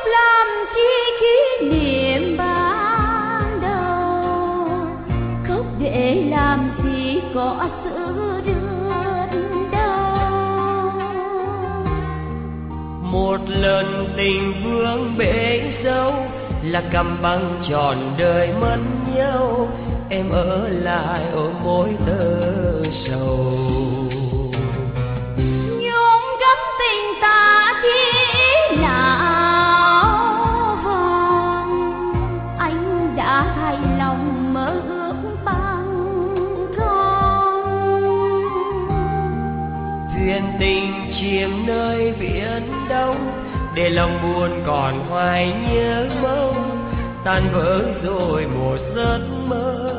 làm chi kỷ niệm ban đầu, khóc để làm gì có sự đớn đau. Một lần tình vương bể dâu là cầm băng trọn đời mất nhau, em ở lại ôm mối tơ sầu. Nhuộm gấm tình ta thế nào vòng, anh đã hài lòng mơ ước bằng không. Thuyền tình chìm nơi biển đông, để lòng buồn còn hoài nhớ mong, tan vỡ rồi một giấc mơ